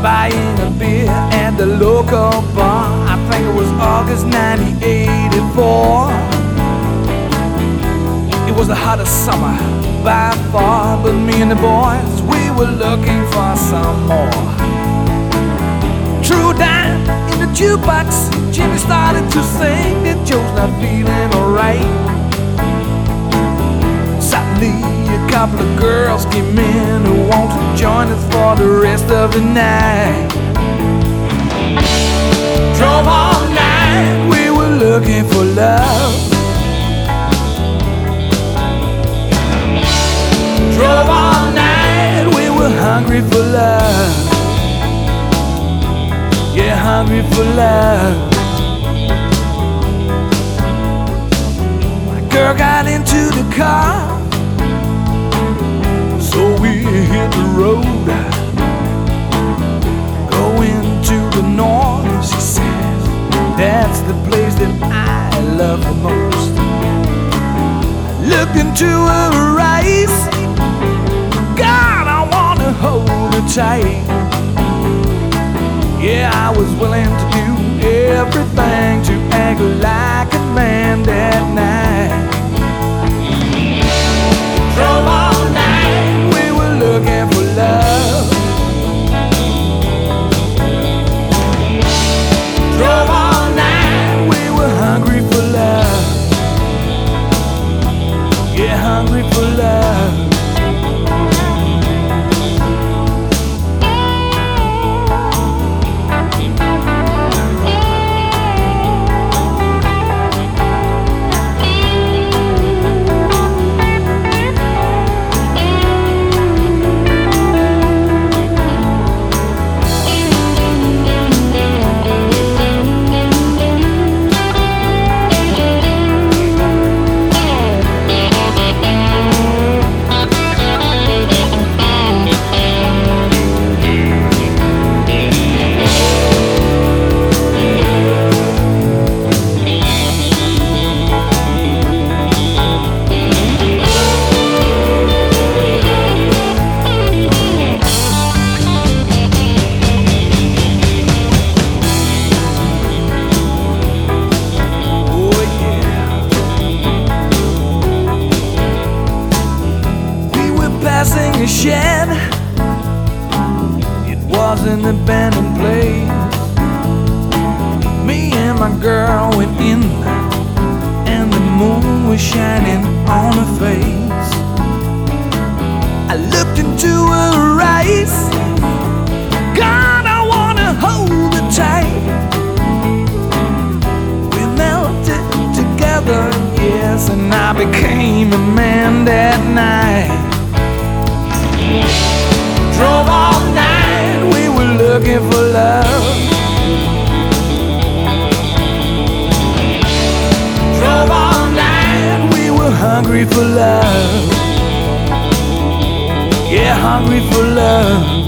buying a beer at the local bar. I think it was August 1984. It was the hottest summer by far, but me and the boys, we were looking for some more. True dime in the jukebox, Jimmy started to sing that Joe's not feeling alright. Suddenly a couple of girls came in who wanted to join us for the rest of the night. Drove all night, we were looking for love. Drove all night, we were hungry for love. Yeah, hungry for love. My girl got into the car, so we hit the road. Going to the north, she says, that's the place that I love the most. I looked into her eyes, God, I wanna hold her tight. Yeah, I was willing to do everything to act like a man that night. Drove all night, we were looking for love. Drove all night, we were hungry for love. Yeah, hungry for love. Passing a shed, it was an abandoned place. Me and my girl went in, and the moon was shining on her face. I looked into her eyes, God, I wanna hold her tight. We melted together, yes, and I became a man that night. Drove all night, we were looking for love. Drove all night, we were hungry for love. Yeah, hungry for love.